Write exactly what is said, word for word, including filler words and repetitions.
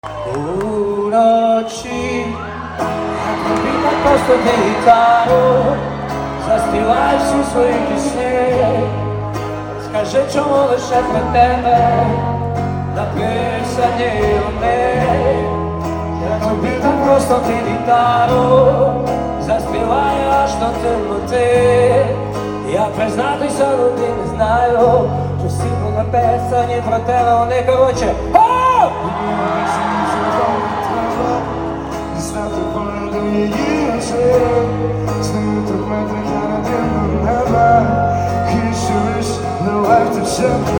Уночі я тобі так просто не гітару, заспівай всі свої пісні. Скажи, чому лише про тебе написані вони. Я тобі так просто не гітару, заспівай аж до темноти. Я признатися тобі не знаю, що всі були писані про тебе вони, короче. Свято понад її очі, знаю трьох метрів, я не дивно неба. He sure is no life to show.